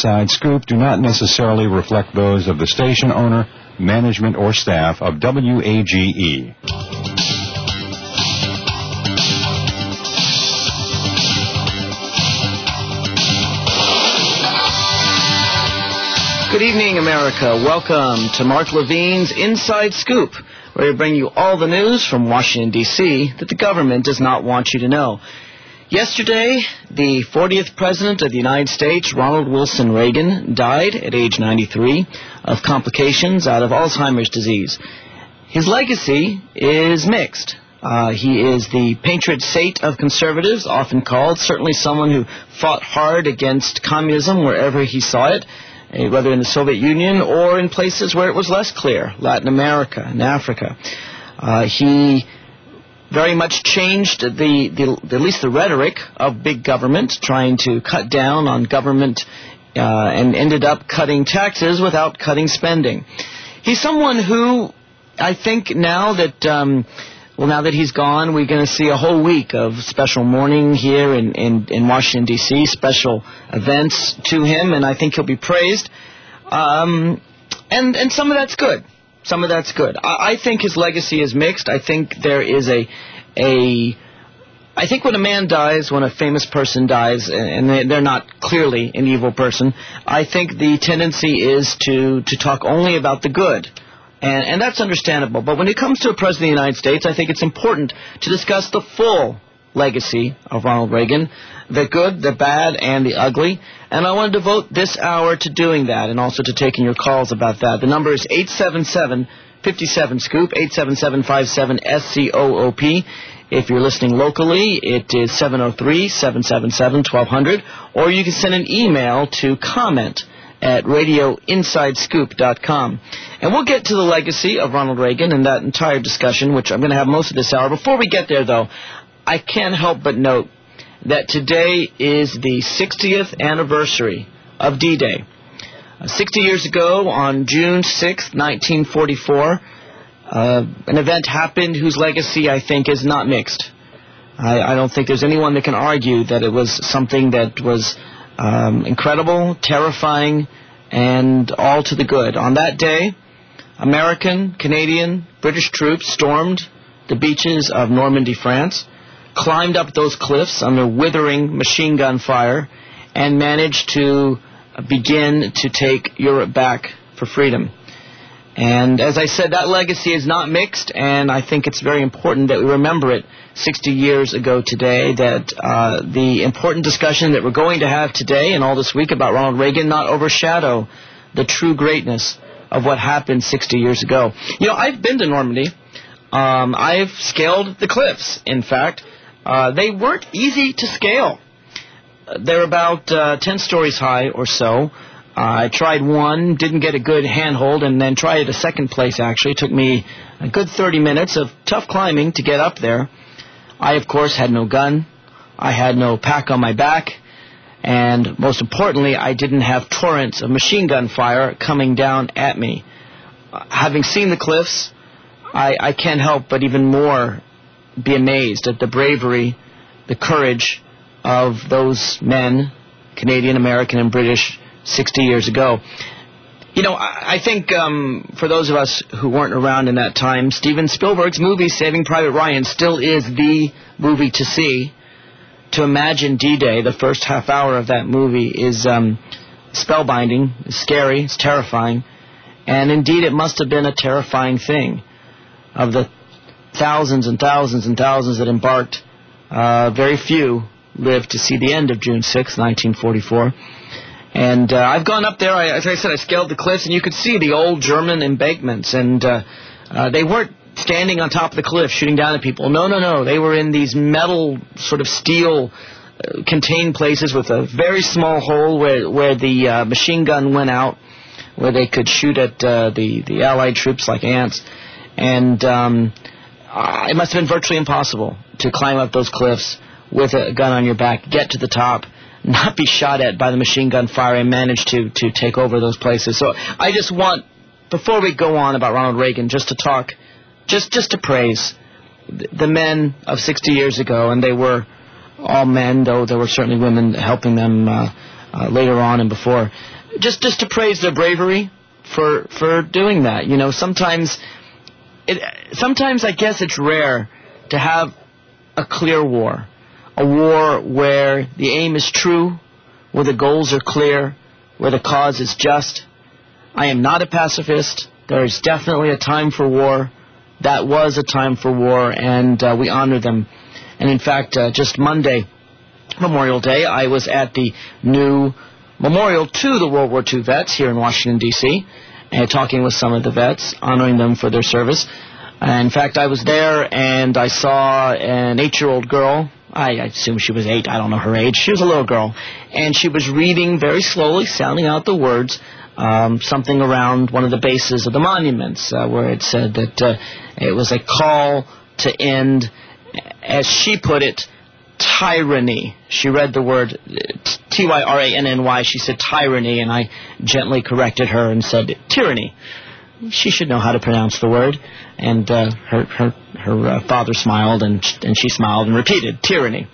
Inside Scoop do not necessarily reflect those of the station owner, management, or staff of WAGE. Good evening, America. Welcome to Mark Levine's Inside Scoop, where we bring you all the news from Washington, D.C. that the government does not want you to know. Yesterday, the 40th President of the United States, Ronald Wilson Reagan, died at age 93 of complications out of Alzheimer's disease. His legacy is mixed. He is the patron saint of conservatives, often called, certainly someone who fought hard against communism wherever he saw it, whether in the Soviet Union or in places where it was less clear, Latin America and Africa. He very much changed at least the rhetoric of big government, trying to cut down on government and ended up cutting taxes without cutting spending. He's someone who I think now that he's gone, we're going to see a whole week of special mourning here in Washington, D.C., special events to him, and I think he'll be praised. And some of that's good. Some of that's good. I think his legacy is mixed. I think there is I think when a man dies, when a famous person dies, and they're not clearly an evil person, I think the tendency is to talk only about the good. And that's understandable. But when it comes to a president of the United States, I think it's important to discuss the full legacy of Ronald Reagan, the good, the bad, and the ugly. And I want to devote this hour to doing that and also to taking your calls about that. The number is 877-57-SCOOP, 877-57-SCOOP. If you're listening locally, it is 703-777-1200. Or you can send an email to comment@radioinsidescoop.com. And we'll get to the legacy of Ronald Reagan and that entire discussion, which I'm going to have most of this hour. Before we get there, though, I can't help but note that today is the 60th anniversary of D-Day. 60 years ago, on June 6th, 1944, an event happened whose legacy, I think, is not mixed. I don't think there's anyone that can argue that it was something that was incredible, terrifying, and all to the good. On that day, American, Canadian, British troops stormed the beaches of Normandy, France, climbed up those cliffs under withering machine gun fire, and managed to begin to take Europe back for freedom. And as I said, that legacy is not mixed, and I think it's very important that we remember it 60 years ago today, that the important discussion that we're going to have today and all this week about Ronald Reagan not overshadow the true greatness of what happened 60 years ago. You know, I've been to Normandy. I've scaled the cliffs, in fact. They weren't easy to scale. They're about 10 stories high or so. I tried one, didn't get a good handhold, and then tried a second place, actually. It took me a good 30 minutes of tough climbing to get up there. I, of course, had no gun. I had no pack on my back. And most importantly, I didn't have torrents of machine gun fire coming down at me. Having seen the cliffs, I can't help but even more be amazed at the bravery, the courage of those men, Canadian, American, and British, 60 years ago. You know, I think for those of us who weren't around in that time, Steven Spielberg's movie Saving Private Ryan still is the movie to see. To imagine D-Day, the first half hour of that movie, is spellbinding, it's scary, it's terrifying. And indeed, it must have been a terrifying thing. Of the thousands and thousands and thousands that embarked, very few lived to see the end of June 6, 1944. And I've gone up there, as I said, I scaled the cliffs, and you could see the old German embankments. And they weren't standing on top of the cliff shooting down at people. No. They were in these metal, sort of steel, contained places with a very small hole where the machine gun went out, where they could shoot at the Allied troops like ants. And it must have been virtually impossible to climb up those cliffs with a gun on your back, get to the top, not be shot at by the machine gun fire, and manage to take over those places. So I just want, before we go on about Ronald Reagan, just to talk, just to praise the men of 60 years ago, and they were all men, though there were certainly women helping them later on and before, just to praise their bravery for doing that. You know, sometimes I guess it's rare to have a clear war, a war where the aim is true, where the goals are clear, where the cause is just. I am not a pacifist. There is definitely a time for war. That was a time for war, and we honor them. And in fact, just Monday, Memorial Day, I was at the new memorial to the World War II vets here in Washington, D.C., and talking with some of the vets, honoring them for their service. In fact, I was there, and I saw an 8-year-old girl. I assume she was 8. I don't know her age. She was a little girl. And she was reading very slowly, sounding out the words, something around one of the bases of the monuments, where it said that it was a call to end, as she put it, tyranny. She read the word Tyranny. She said tyranny, and I gently corrected her and said tyranny. She should know how to pronounce the word. And her father smiled, and she smiled and repeated tyranny.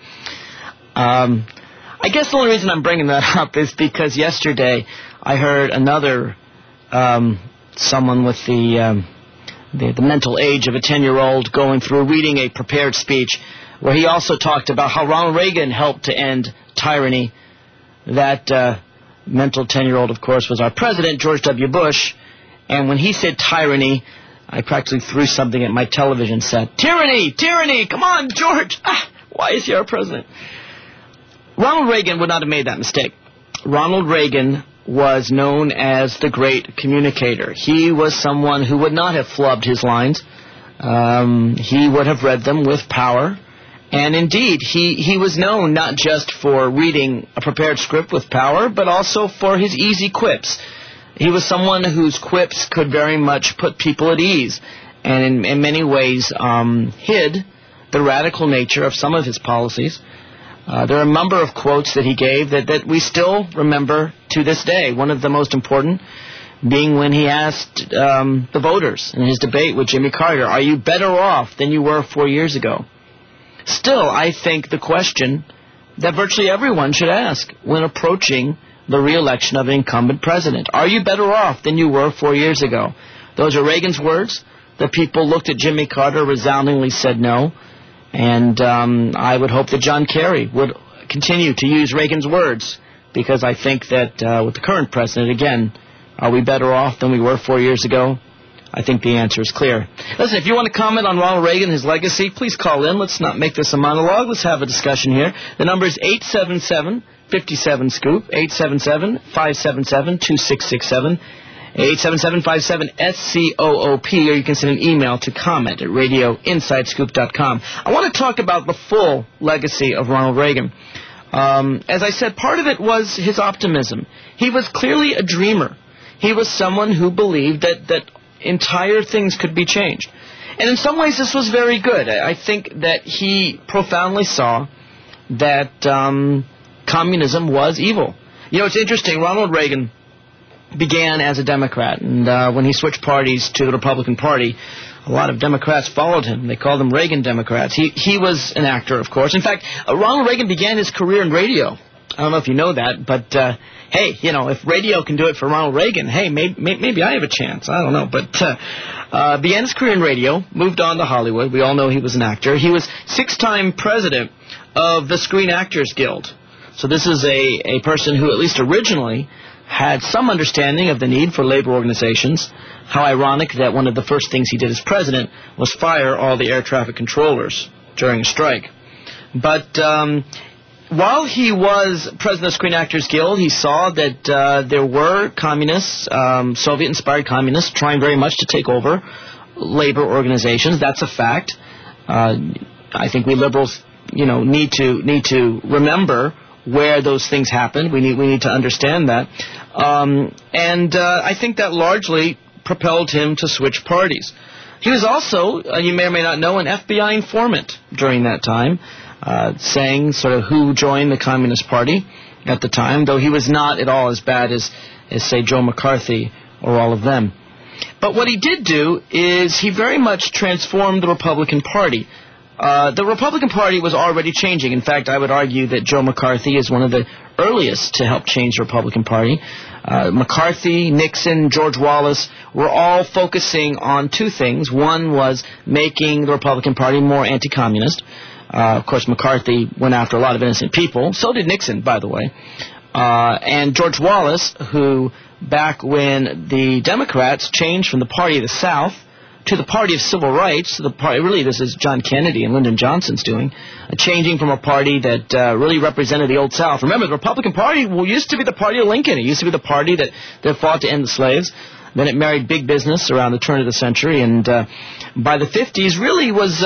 I guess the only reason I'm bringing that up is because yesterday I heard another someone with the mental age of a 10-year-old going through reading a prepared speech where he also talked about how Ronald Reagan helped to end tyranny. That mental 10-year-old, of course, was our president, George W. Bush. And when he said tyranny, I practically threw something at my television set. Tyranny! Tyranny! Come on, George! Why is he our president? Ronald Reagan would not have made that mistake. Ronald Reagan was known as the great communicator. He was someone who would not have flubbed his lines. He would have read them with power. And indeed, he was known not just for reading a prepared script with power, but also for his easy quips. He was someone whose quips could very much put people at ease, and in many ways hid the radical nature of some of his policies. There are a number of quotes that he gave that we still remember to this day. One of the most important being when he asked the voters in his debate with Jimmy Carter, are you better off than you were 4 years ago? Still, I think the question that virtually everyone should ask when approaching the re-election of an incumbent president. Are you better off than you were 4 years ago? Those are Reagan's words. The people looked at Jimmy Carter, resoundingly said no. And I would hope that John Kerry would continue to use Reagan's words, because I think that with the current president, again, are we better off than we were 4 years ago? I think the answer is clear. Listen, if you want to comment on Ronald Reagan and his legacy, please call in. Let's not make this a monologue. Let's have a discussion here. The number is 877-57-SCOOP, 877-577-2667, 877-57-SCOOP, or you can send an email to comment at radioinsidescoop.com. I want to talk about the full legacy of Ronald Reagan. As I said, part of it was his optimism. He was clearly a dreamer. He was someone who believed that entire things could be changed. And in some ways this was very good. I think that he profoundly saw that communism was evil. You know, it's interesting. Ronald Reagan began as a Democrat, and when he switched parties to the Republican Party, a lot of Democrats followed him. They called them Reagan Democrats. He was an actor, of course. In fact, Ronald Reagan began his career in radio. I don't know if you know that, but hey, you know, if radio can do it for Ronald Reagan, hey, maybe I have a chance. I don't know. But began his career in radio, moved on to Hollywood. We all know he was an actor. He was 6-time president of the Screen Actors Guild. So this is a person who at least originally had some understanding of the need for labor organizations. How ironic that one of the first things he did as president was fire all the air traffic controllers during a strike. But while he was president of the Screen Actors Guild, he saw that there were communists, Soviet-inspired communists, trying very much to take over labor organizations. That's a fact. I think we liberals, you know, need to remember where those things happened. We need to understand that. And I think that largely propelled him to switch parties. He was also, you may or may not know, an FBI informant during that time, saying sort of who joined the Communist Party at the time, though he was not at all as bad as say, Joe McCarthy or all of them. But what he did do is he very much transformed the Republican Party. The Republican Party was already changing. In fact, I would argue that Joe McCarthy is one of the earliest to help change the Republican Party. McCarthy, Nixon, George Wallace were all focusing on two things. One was making the Republican Party more anti-communist. Of course, McCarthy went after a lot of innocent people. So did Nixon, by the way. And George Wallace, who back when the Democrats changed from the Party of the South to the Party of Civil Rights, the party, really this is John Kennedy and Lyndon Johnson's doing, changing from a party that really represented the Old South. Remember, the Republican Party used to be the party of Lincoln. It used to be the party that fought to end the slaves. Then it married big business around the turn of the century, and by the 50s really was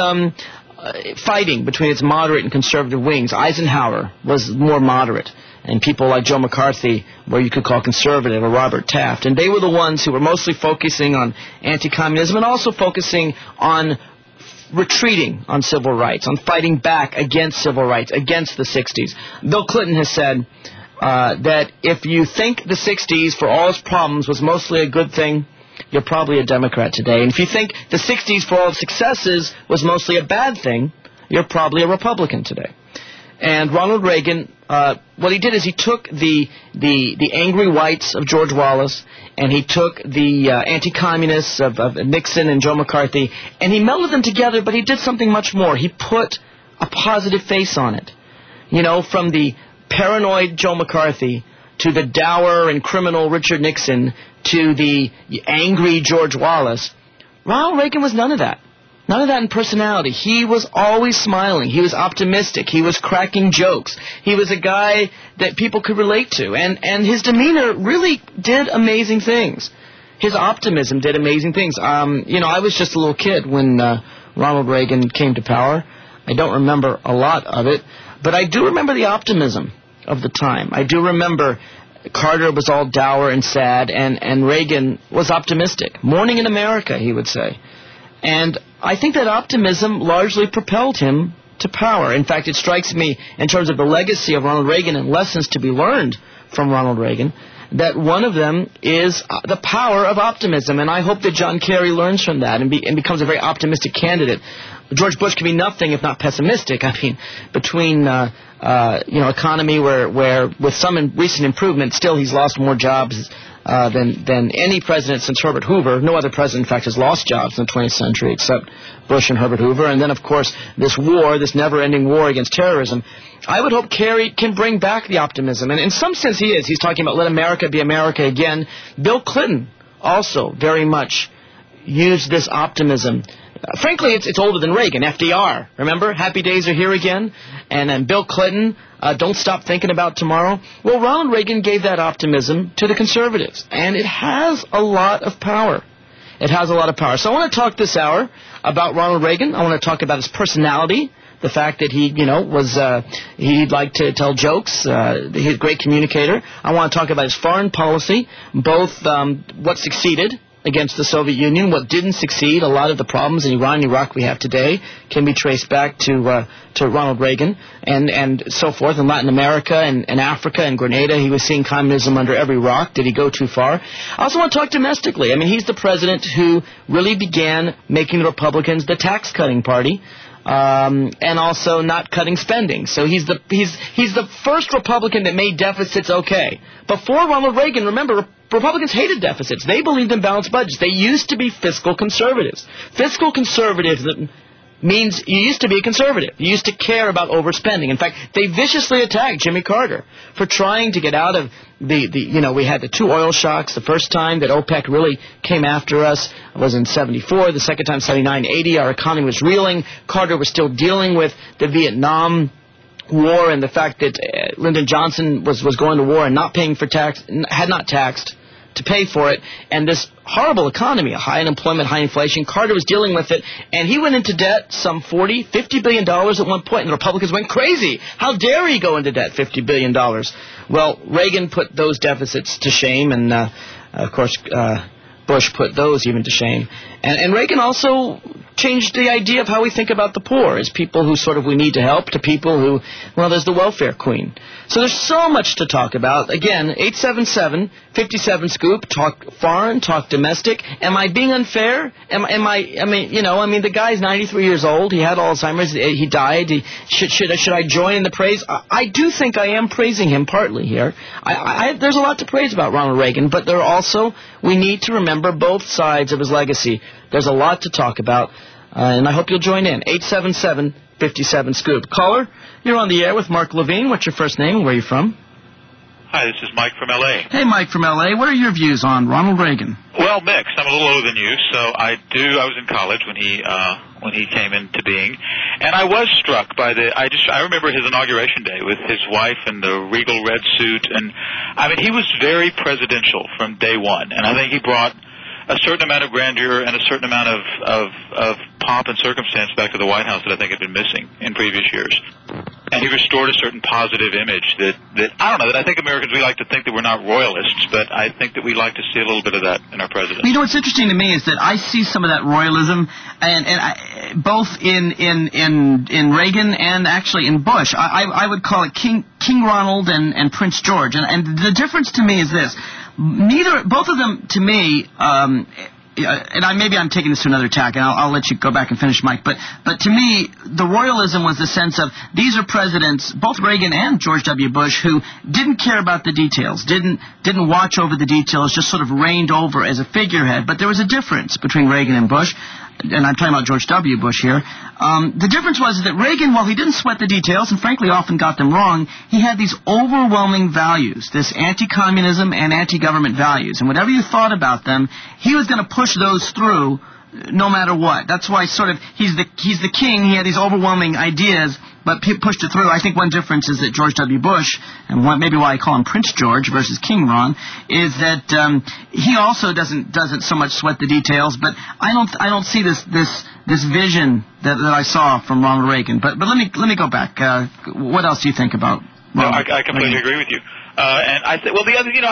fighting between its moderate and conservative wings. Eisenhower was more moderate, and people like Joe McCarthy, where you could call conservative, or Robert Taft. And they were the ones who were mostly focusing on anti-communism and also focusing on retreating on civil rights, on fighting back against civil rights, against the 60s. Bill Clinton has said that if you think the 60s, for all its problems, was mostly a good thing, you're probably a Democrat today. And if you think the 60s, for all its successes, was mostly a bad thing, you're probably a Republican today. And Ronald Reagan, what he did is he took the angry whites of George Wallace, and he took the anti-communists of Nixon and Joe McCarthy, and he melded them together, but he did something much more. He put a positive face on it. You know, from the paranoid Joe McCarthy to the dour and criminal Richard Nixon to the angry George Wallace, Ronald Reagan was none of that. None of that in personality. He was always smiling. He was optimistic. He was cracking jokes. He was a guy that people could relate to. And his demeanor really did amazing things. His optimism did amazing things. I was just a little kid when Ronald Reagan came to power. I don't remember a lot of it, but I do remember the optimism of the time. I do remember Carter was all dour and sad, and Reagan was optimistic. Morning in America, he would say. And I think that optimism largely propelled him to power. In fact, it strikes me, in terms of the legacy of Ronald Reagan and lessons to be learned from Ronald Reagan, that one of them is the power of optimism. And I hope that John Kerry learns from that and becomes a very optimistic candidate. George Bush can be nothing if not pessimistic. I mean, between economy where with some recent improvement, still he's lost more jobs than any president since Herbert Hoover. No other president, in fact, has lost jobs in the 20th century except Bush and Herbert Hoover. And then, of course, this war, this never-ending war against terrorism. I would hope Kerry can bring back the optimism. And in some sense he is. He's talking about let America be America again. Bill Clinton also very much used this optimism. Frankly, it's older than Reagan. FDR, remember? Happy days are here again. And then Bill Clinton, don't stop thinking about tomorrow. Well, Ronald Reagan gave that optimism to the conservatives. And it has a lot of power. It has a lot of power. So I want to talk this hour about Ronald Reagan. I want to talk about his personality. The fact that he, he liked to tell jokes. He's a great communicator. I want to talk about his foreign policy, both what succeeded against the Soviet Union, what didn't succeed. A lot of the problems in Iran and Iraq we have today can be traced back to Ronald Reagan and so forth. In Latin America and Africa and Grenada, he was seeing communism under every rock. Did he go too far? I also want to talk domestically. I mean, he's the president who really began making the Republicans the tax-cutting party. And also not cutting spending. So he's the first Republican that made deficits okay. Before Ronald Reagan, remember, Republicans hated deficits. They believed in balanced budgets. They used to be fiscal conservatives. Fiscal conservatives means you used to be a conservative. You used to care about overspending. In fact, they viciously attacked Jimmy Carter for trying to get out of we had the two oil shocks. The first time that OPEC really came after us was in 74. The second time, 79, 80. Our economy was reeling. Carter was still dealing with the Vietnam War and the fact that Lyndon Johnson was going to war and not paying for tax, had not taxed to pay for it, and this horrible economy, high unemployment, high inflation. Carter was dealing with it, and he went into debt some $50 billion at one point, and the Republicans went crazy. How dare he go into debt, $50 billion? Well, Reagan put those deficits to shame, and of course, Bush put those even to shame. And Reagan also changed the idea of how we think about the poor as people who sort of we need to help to people who, well, there's the welfare queen. So there's so much to talk about. Again, 877-57-SCOOP. Talk foreign, talk domestic. Am I being unfair? The guy's 93 years old. He had Alzheimer's. He died. Should I join in the praise? I do think I am praising him partly here. There's a lot to praise about Ronald Reagan, but there are also, we need to remember both sides of his legacy. There's a lot to talk about, and I hope you'll join in. 877-57-SCOOP. Caller, you're on the air with Mark Levine. What's your first name and where are you from? Hi, this is Mike from L.A. Hey, Mike from L.A. What are your views on Ronald Reagan? Well, mixed. I'm a little older than you, so I was in college when he came into being, and I was struck by I remember his inauguration day with his wife in the regal red suit, and he was very presidential from day one, and I think he brought a certain amount of grandeur and a certain amount of pomp and circumstance back to the White House that I think had been missing in previous years. And he restored a certain positive image that I don't know, that I think Americans, we like to think that we're not royalists, but I think that we like to see a little bit of that in our president. You know, what's interesting to me is that I see some of that royalism, both in Reagan and actually in Bush. I would call it King Ronald and Prince George. And the difference to me is this. Both of them, to me, maybe I'm taking this to another tack, and I'll let you go back and finish, Mike. But to me, the royalism was the sense of these are presidents, both Reagan and George W. Bush, who didn't care about the details, didn't watch over the details, just sort of reigned over as a figurehead. But there was a difference between Reagan and Bush. And I'm talking about George W. Bush here. The difference was that Reagan, while he didn't sweat the details and frankly often got them wrong, he had these overwhelming values, this anti-communism and anti-government values. And whatever you thought about them, he was going to push those through no matter what. That's why sort of he's the king. He had these overwhelming ideas, but pushed it through. I think one difference is that George W. Bush, and maybe why I call him Prince George versus King Ron, is that he also doesn't so much sweat the details. But I don't see this vision that I saw from Ronald Reagan. But let me go back. What else do you think about Ronald? No, I completely agree with you. And I think, well, the other,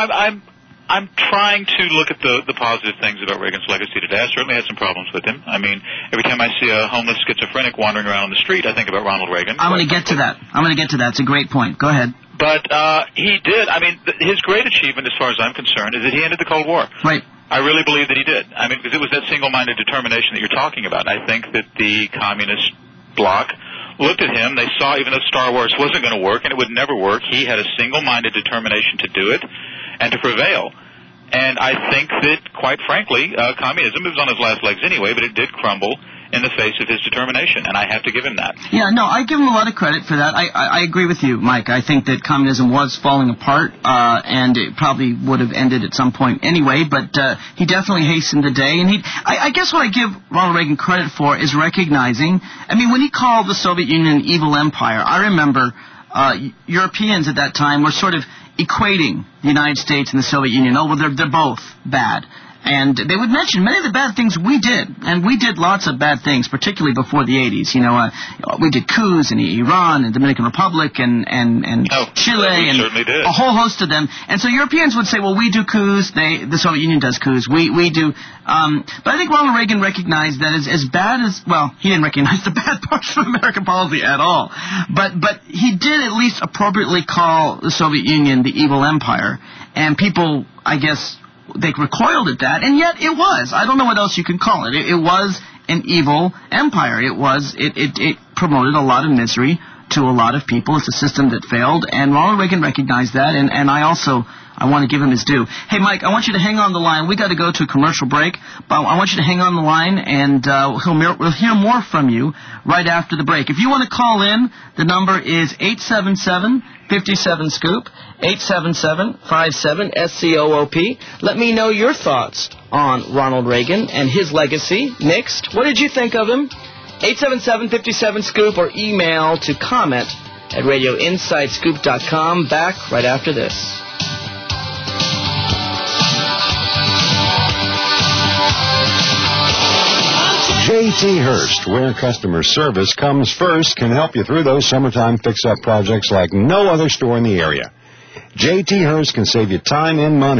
I'm trying to look at the positive things about Reagan's legacy today. I certainly had some problems with him. Every time I see a homeless schizophrenic wandering around on the street, I think about Ronald Reagan. I'm going to get to that. It's a great point. Go ahead. But he did. His great achievement, as far as I'm concerned, is that he ended the Cold War. Right. I really believe that he did. Because it was that single-minded determination that you're talking about. I think that the communist bloc looked at him. They saw, even though Star Wars wasn't going to work, and it would never work, he had a single-minded determination to do it and to prevail. And I think that, quite frankly, communism was on his last legs anyway, but it did crumble in the face of his determination, and I have to give him that. Yeah, no, I give him a lot of credit for that. I agree with you, Mike. I think that communism was falling apart, and it probably would have ended at some point anyway, but he definitely hastened the day. And I guess what I give Ronald Reagan credit for is recognizing, when he called the Soviet Union an evil empire, I remember Europeans at that time were sort of equating the United States and the Soviet Union. Oh, well, they're both bad. And they would mention many of the bad things we did. And we did lots of bad things, particularly before the 80s. We did coups in Iran and Dominican Republic and Chile and a whole host of them. And so Europeans would say, well, we do coups, the Soviet Union does coups, we do. But I think Ronald Reagan recognized that as bad as, well, he didn't recognize the bad parts of American policy at all. But he did at least appropriately call the Soviet Union the evil empire. And people, I guess, they recoiled at that, and yet it was. I don't know what else you can call it. It was an evil empire. It promoted a lot of misery to a lot of people. It's a system that failed, and Ronald Reagan recognized that, and I want to give him his due. Hey, Mike, I want you to hang on the line. We got to go to a commercial break, but I want you to hang on the line, and we'll hear more from you right after the break. If you want to call in, the number is 877-57-SCOOP, 877-57-SCOOP. Let me know your thoughts on Ronald Reagan and his legacy. Next, what did you think of him? 877-57-SCOOP or email to comment@radioinsidescoop.com. Back right after this. J.T. Hurst, where customer service comes first, can help you through those summertime fix-up projects like no other store in the area. J.T. Hurst can save you time and money.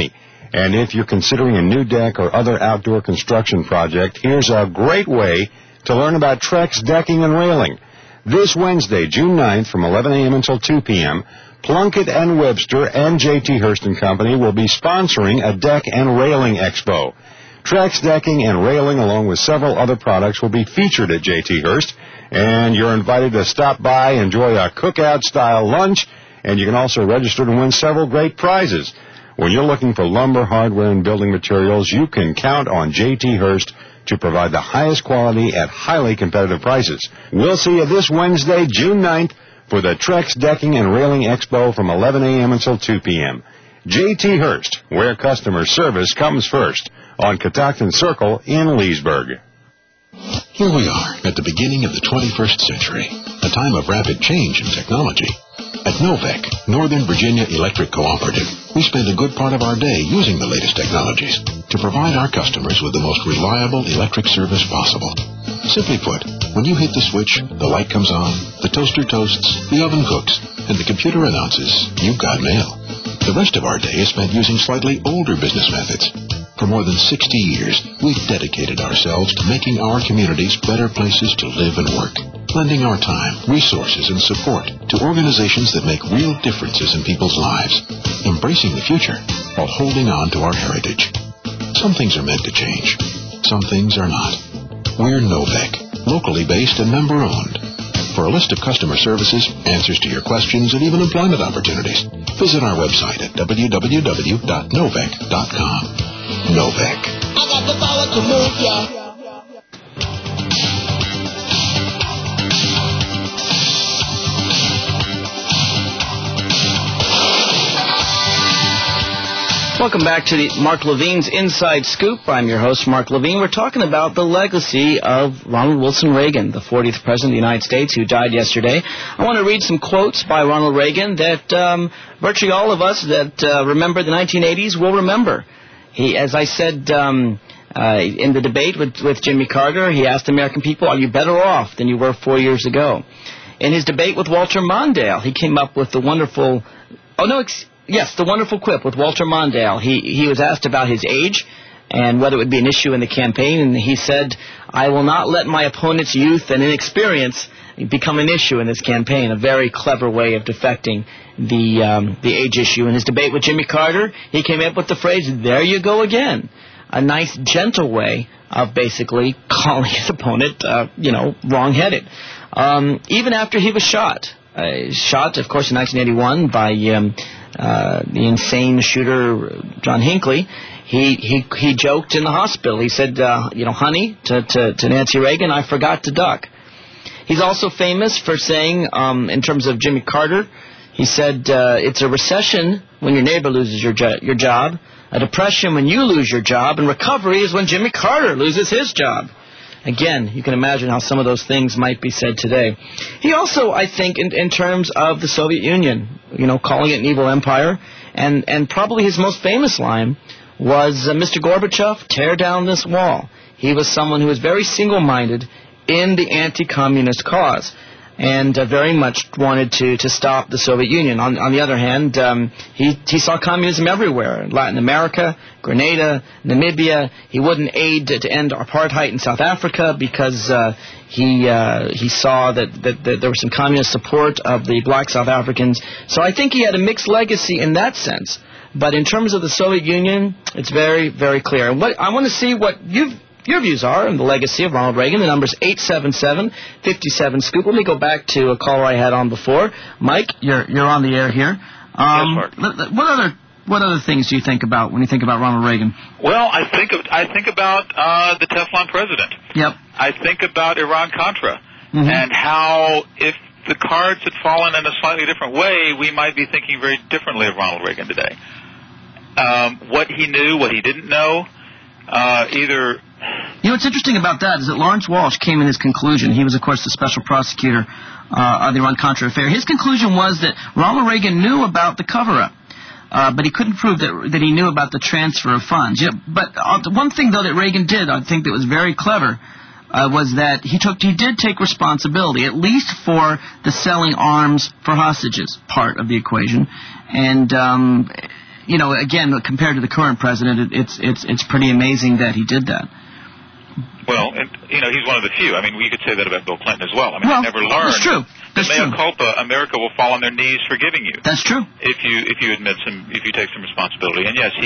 And if you're considering a new deck or other outdoor construction project, here's a great way to learn about Trex Decking and Railing. This Wednesday, June 9th, from 11 a.m. until 2 p.m., Plunkett and Webster and J.T. Hurst & Company will be sponsoring a deck and railing expo. Trex Decking and Railing, along with several other products, will be featured at J.T. Hurst, and you're invited to stop by, enjoy a cookout-style lunch, and you can also register to win several great prizes. When you're looking for lumber, hardware, and building materials, you can count on J.T. Hurst to provide the highest quality at highly competitive prices. We'll see you this Wednesday, June 9th, for the Trex Decking and Railing Expo from 11 a.m. until 2 p.m. J.T. Hurst, where customer service comes first, on Catoctin Circle in Leesburg. Here we are at the beginning of the 21st century, a time of rapid change in technology. At Novec, Northern Virginia Electric Cooperative, we spend a good part of our day using the latest technologies to provide our customers with the most reliable electric service possible. Simply put, when you hit the switch, the light comes on, the toaster toasts, the oven cooks, and the computer announces, "You've got mail." The rest of our day is spent using slightly older business methods. For more than 60 years, we've dedicated ourselves to making our communities better places to live and work, lending our time, resources, and support to organizations that make real differences in people's lives, embracing the future while holding on to our heritage. Some things are meant to change. Some things are not. We're Novec, locally based and member-owned. For a list of customer services, answers to your questions, and even employment opportunities, visit our website at www.novec.com. Novec. I got the power to move ya. Welcome back to the Mark Levine's Inside Scoop. I'm your host, Mark Levine. We're talking about the legacy of Ronald Wilson Reagan, the 40th President of the United States, who died yesterday. I want to read some quotes by Ronald Reagan that virtually all of us that remember the 1980s will remember. He, as I said in the debate with Jimmy Carter, he asked the American people, "Are you better off than you were 4 years ago?" In his debate with Walter Mondale, he came up with the wonderful... the wonderful quip with Walter Mondale. He was asked about his age and whether it would be an issue in the campaign, and he said, "I will not let my opponent's youth and inexperience become an issue in this campaign." A very clever way of defecting the age issue. In his debate with Jimmy Carter, he came up with the phrase, "There you go again." A nice, gentle way of basically calling his opponent, wrong-headed. Even after he was shot, of course, in 1981 by the insane shooter John Hinckley, he joked in the hospital. He said, "Honey," to Nancy Reagan, "I forgot to duck." He's also famous for saying, in terms of Jimmy Carter, he said, "It's a recession when your neighbor loses your job, a depression when you lose your job, and recovery is when Jimmy Carter loses his job." Again, you can imagine how some of those things might be said today. He also, I think, in terms of the Soviet Union, calling it an evil empire, and probably his most famous line was, "Mr. Gorbachev, tear down this wall." He was someone who was very single-minded in the anti-communist cause, and very much wanted to stop the Soviet Union. On the other hand, he saw communism everywhere, in Latin America, Grenada, Namibia. He wouldn't aid to end apartheid in South Africa because he saw that there was some communist support of the black South Africans. So I think he had a mixed legacy in that sense. But in terms of the Soviet Union, it's very, very clear. And I want to see what your views are on the legacy of Ronald Reagan. The number's 877-57-SCOOP. Let me go back to a caller I had on before. Mike, you're on the air here. Yes, Mark. What other things do you think about when you think about Ronald Reagan? Well, I think about the Teflon president. Yep. I think about Iran-Contra and how if the cards had fallen in a slightly different way, we might be thinking very differently of Ronald Reagan today. What he knew, what he didn't know, what's interesting about that is that Lawrence Walsh came in his conclusion. He was, of course, the special prosecutor of the Iran-Contra affair. His conclusion was that Ronald Reagan knew about the cover-up, but he couldn't prove that he knew about the transfer of funds. Yeah, but one thing, though, that Reagan did, I think that was very clever, was that he did take responsibility, at least for the selling arms for hostages part of the equation. And again, compared to the current president, it's pretty amazing that he did that. Well, he's one of the few. I mean, we could say that about Bill Clinton as well. I mean, he never learned. That's true. The mea culpa, America will fall on their knees forgiving you. That's true. If you take some responsibility. And yes,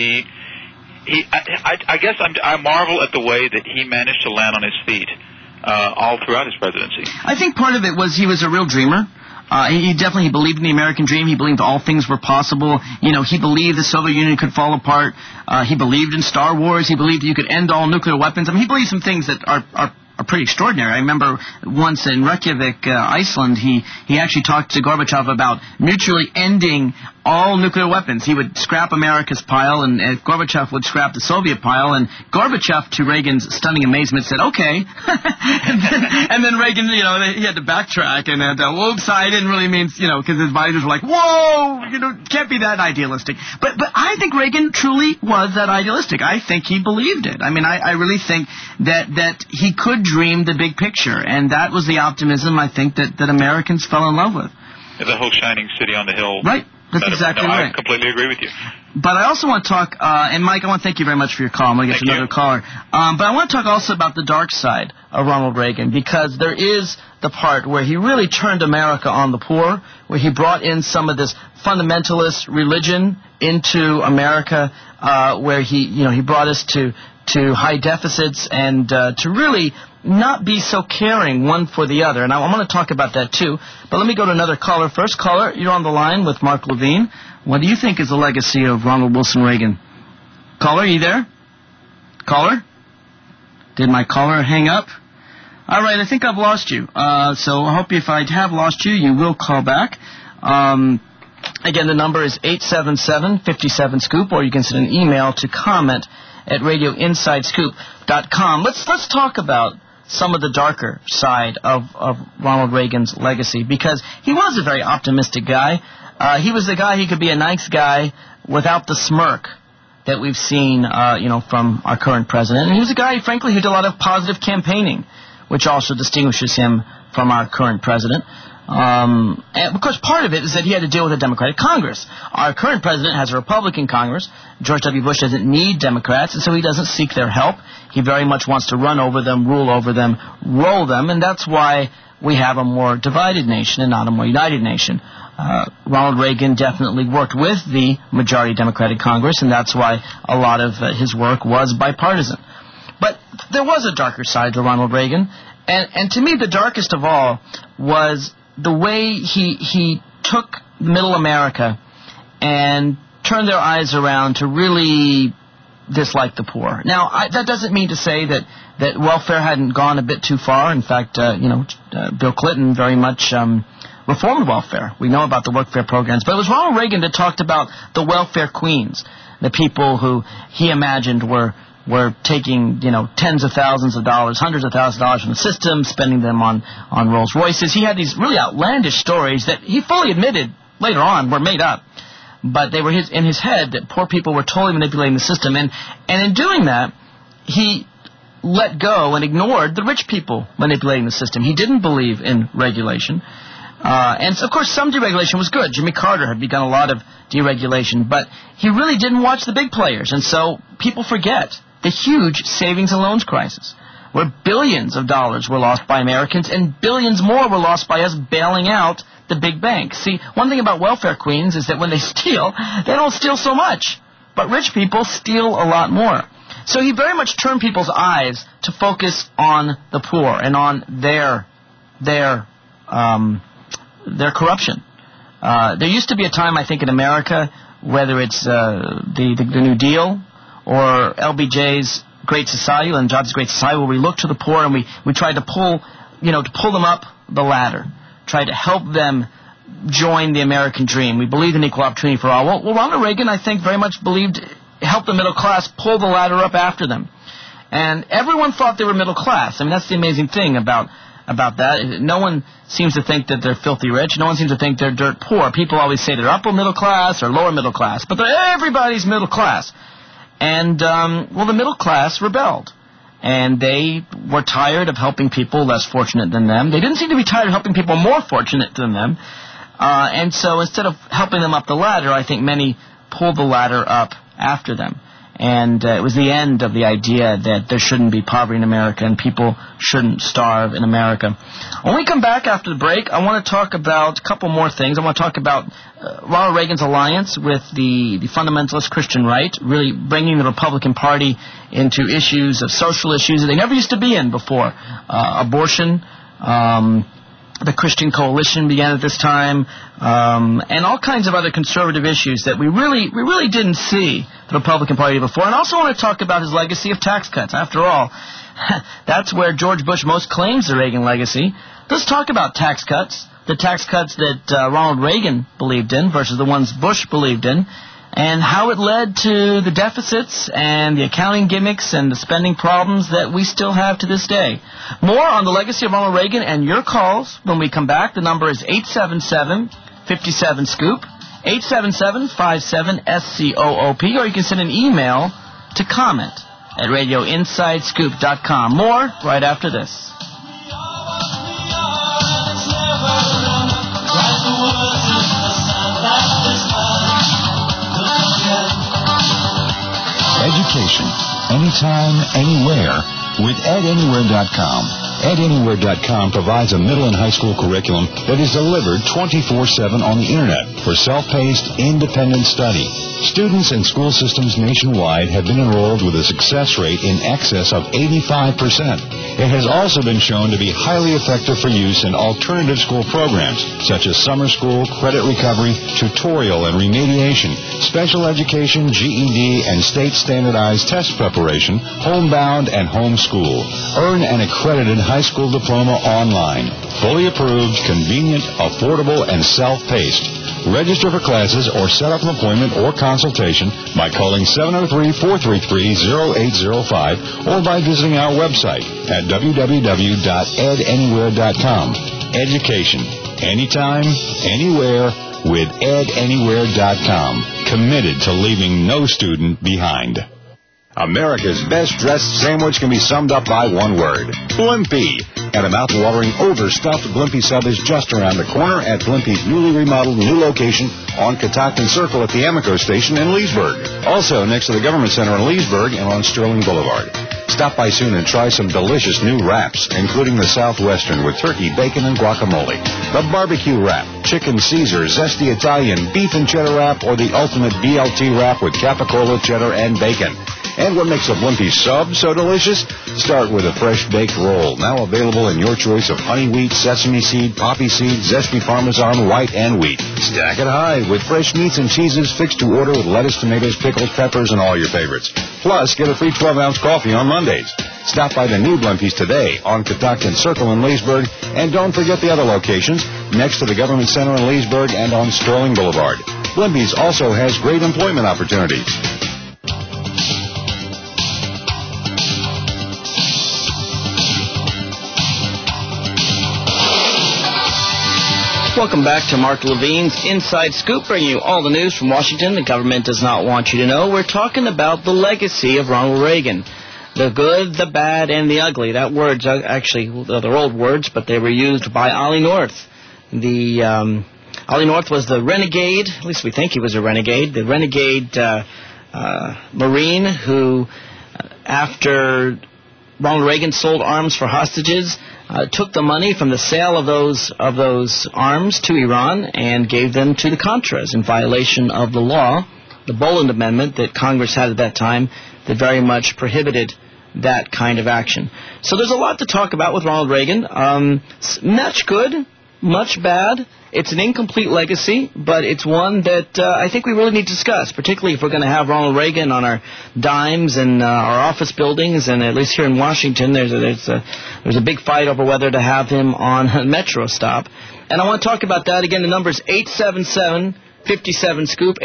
I guess I marvel at the way that he managed to land on his feet all throughout his presidency. I think part of it was he was a real dreamer. He definitely believed in the American dream. He believed all things were possible. He believed the Soviet Union could fall apart. He believed in Star Wars. He believed you could end all nuclear weapons. I mean, he believed some things that are pretty extraordinary. I remember once in Reykjavik, Iceland, he actually talked to Gorbachev about mutually ending all nuclear weapons. He would scrap America's pile, and Gorbachev would scrap the Soviet pile, and Gorbachev, to Reagan's stunning amazement, said, okay. and then Reagan, he had to backtrack, and whoops, I didn't really mean, because his advisors were like, whoa, can't be that idealistic. But I think Reagan truly was that idealistic. I think he believed it. I mean, I really think that he could dream the big picture, and that was the optimism, I think, that Americans fell in love with. The whole shining city on the hill. Right. That's exactly right. I completely agree with you. But I also want to talk, and Mike, I want to thank you very much for your call. I'm going to get to another caller. But I want to talk also about the dark side of Ronald Reagan, because there is the part where he really turned America on the poor, where he brought in some of this fundamentalist religion into America, where he brought us to high deficits and to really not be so caring one for the other. And I'm going to talk about that too. But let me go to another caller first. Caller, you're on the line with Mark Levine. What do you think is the legacy of Ronald Wilson Reagan? Caller, are you there? Caller? Did my caller hang up? All right, I think I've lost you. So I hope if I have lost you, you will call back. Again, the number is 877-57-SCOOP, or you can send an email to comment@radioinsidescoop.com. Let's talk about some of the darker side of Ronald Reagan's legacy, because he was a very optimistic guy. He was the guy, he could be a nice guy without the smirk that we've seen, from our current president. And he was a guy, frankly, who did a lot of positive campaigning, which also distinguishes him from our current president. And of course, part of it is that he had to deal with a Democratic Congress. Our current president has a Republican Congress. George W. Bush doesn't need Democrats, and so he doesn't seek their help. He very much wants to run over them, rule over them, roll them, and that's why we have a more divided nation and not a more united nation. Ronald Reagan definitely worked with the majority Democratic Congress, and that's why a lot of his work was bipartisan. But there was a darker side to Ronald Reagan, and to me the darkest of all was the way he took middle America and turned their eyes around to really dislike the poor. Now, that doesn't mean to say that welfare hadn't gone a bit too far. In fact, Bill Clinton very much reformed welfare. We know about the workfare programs. But it was Ronald Reagan that talked about the welfare queens, the people who he imagined were taking, tens of thousands of dollars, hundreds of thousands of dollars from the system, spending them on Rolls Royces. He had these really outlandish stories that he fully admitted later on were made up. But they were in his head that poor people were totally manipulating the system. And in doing that, he let go and ignored the rich people manipulating the system. He didn't believe in regulation. And so, of course, some deregulation was good. Jimmy Carter had begun a lot of deregulation. But he really didn't watch the big players. And so people forget the huge savings and loans crisis, where billions of dollars were lost by Americans and billions more were lost by us bailing out the big banks. See, one thing about welfare queens is that when they steal, they don't steal so much. But rich people steal a lot more. So he very much turned people's eyes to focus on the poor and on their corruption. There used to be a time, I think, in America, whether it's the New Deal or LBJ's Great Society, and Jobs' Great Society, where we looked to the poor and we tried to pull them up the ladder, tried to help them join the American dream. We believed in equal opportunity for all. Well, Ronald Reagan, I think, very much helped the middle class pull the ladder up after them. And everyone thought they were middle class. I mean, that's the amazing thing about that. No one seems to think that they're filthy rich. No one seems to think they're dirt poor. People always say they're upper middle class or lower middle class, but everybody's middle class. And, the middle class rebelled. And they were tired of helping people less fortunate than them. They didn't seem to be tired of helping people more fortunate than them. And so instead of helping them up the ladder, I think many pulled the ladder up after them. And it was the end of the idea that there shouldn't be poverty in America and people shouldn't starve in America. When we come back after the break, I want to talk about a couple more things. I want to talk about Ronald Reagan's alliance with the fundamentalist Christian right, really bringing the Republican Party into issues of social issues that they never used to be in before. Abortion, the Christian Coalition began at this time, and all kinds of other conservative issues that we really didn't see the Republican Party before. And also want to talk about his legacy of tax cuts. After all, that's where George Bush most claims the Reagan legacy. Let's talk about tax cuts, the tax cuts that Ronald Reagan believed in versus the ones Bush believed in, and how it led to the deficits and the accounting gimmicks and the spending problems that we still have to this day. More on the legacy of Ronald Reagan and your calls when we come back. The number is 877-57-SCOOP, 877-57-SCOOP, or you can send an email to comment at radioinsidescoop.com. More right after this. Education, anytime, anywhere, with edanywhere.com. EdAnywhere.com provides a middle and high school curriculum that is delivered 24/7 on the Internet for self-paced, independent study. Students in school systems nationwide have been enrolled with a success rate in excess of 85%. It has also been shown to be highly effective for use in alternative school programs, such as summer school, credit recovery, tutorial and remediation, special education, GED, and state-standardized test preparation, homebound and homeschool. Earn an accredited high school diploma online. Fully approved, convenient, affordable, and self-paced. Register for classes or set up an appointment or consultation by calling 703-433-0805 or by visiting our website at www.edanywhere.com. Education. Anytime, anywhere with edanywhere.com. Committed to leaving no student behind. America's best-dressed sandwich can be summed up by one word: Blimpie. And a mouth-watering, overstuffed Blimpie sub is just around the corner at Blimpie's newly remodeled new location on Catoctin Circle at the Amoco station in Leesburg. Also next to the Government Center in Leesburg and on Sterling Boulevard. Stop by soon and try some delicious new wraps, including the Southwestern with turkey, bacon, and guacamole, the barbecue wrap, chicken Caesar, zesty Italian, beef and cheddar wrap, or the ultimate BLT wrap with capicola, cheddar, and bacon. And what makes a Blimpie sub so delicious? Start with a fresh baked roll, now available in your choice of honey wheat, sesame seed, poppy seed, zesty Parmesan, white, and wheat. Stack it high with fresh meats and cheeses fixed to order with lettuce, tomatoes, pickles, peppers, and all your favorites. Plus, get a free 12-ounce coffee on Mondays. Stop by the new Blimpies today on Catoctin Circle in Leesburg, and don't forget the other locations next to the Government Center in Leesburg and on Sterling Boulevard. Blimpies also has great employment opportunities. Welcome back to Mark Levine's Inside Scoop, bringing you all the news from Washington the government does not want you to know. We're talking about the legacy of Ronald Reagan. The good, the bad, and the ugly. That word's actually, they're old words, but they were used by Ollie North. Ollie North was the renegade, at least we think he was a renegade, the renegade Marine who, after Ronald Reagan sold arms for hostages, took the money from the sale of those arms to Iran and gave them to the Contras in violation of the law, the Boland Amendment that Congress had at that time that very much prohibited that kind of action. So there's a lot to talk about with Ronald Reagan. Much good, much bad. It's an incomplete legacy, but it's one that I think we really need to discuss, particularly if we're going to have Ronald Reagan on our dimes and our office buildings, and at least here in Washington, there's a big fight over whether to have him on a metro stop. And I want to talk about that. Again, the number is 877-57-SCOOP,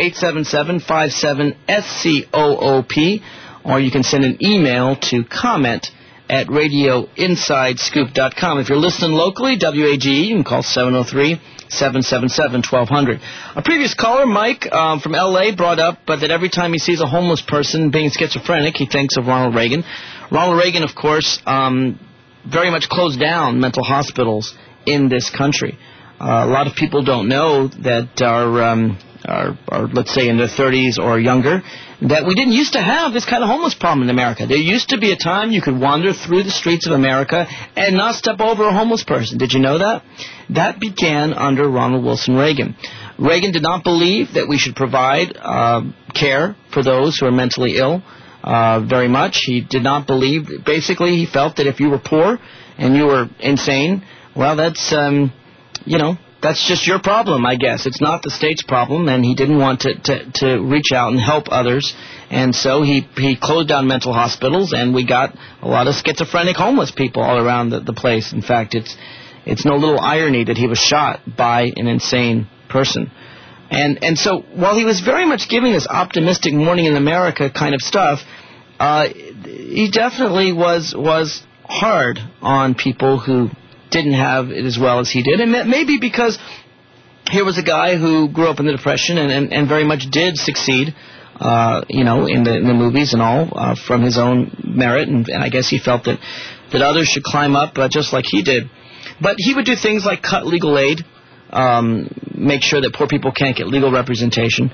877-57-SCOOP, or you can send an email to comment at radioinsidescoop.com. If you're listening locally, WAGE, you can call 703-777-1200. A previous caller, Mike from L.A., brought up that every time he sees a homeless person being schizophrenic, he thinks of Ronald Reagan. Ronald Reagan, of course, very much closed down mental hospitals in this country. A lot of people don't know that our are let's say in their 30s or younger, that we didn't used to have this kind of homeless problem in America. There used to be a time you could wander through the streets of America and not step over a homeless person. Did you know that? That began under Ronald Wilson Reagan. Reagan did not believe that we should provide care for those who are mentally ill very much. He did not believe, basically he felt that if you were poor and you were insane, well, that's, that's just your problem, I guess. It's not the state's problem, and he didn't want to reach out and help others. And so he closed down mental hospitals, and we got a lot of schizophrenic homeless people all around the place. In fact, it's no little irony that he was shot by an insane person. And so while he was very much giving this optimistic morning in America kind of stuff, he definitely was hard on people who didn't have it as well as he did. And maybe because here was a guy who grew up in the Depression and very much did succeed, in the movies and all, from his own merit. And I guess he felt that others should climb up just like he did. But he would do things like cut legal aid, make sure that poor people can't get legal representation.